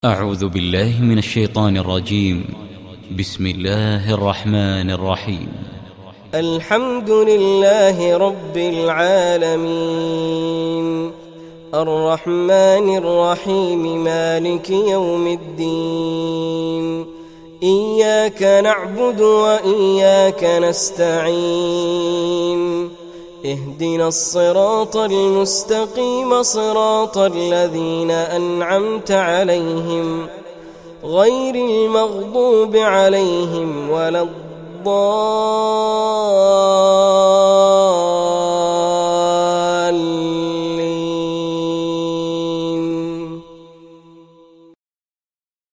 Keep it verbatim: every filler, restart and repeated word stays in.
أعوذ بالله من الشيطان الرجيم. بسم الله الرحمن الرحيم. الحمد لله رب العالمين الرحمن الرحيم مالك يوم الدين. إياك نعبد وإياك نستعين. اهدنا الصراط المستقيم صراط الذين أنعمت عليهم غير المغضوب عليهم ولا الضالين.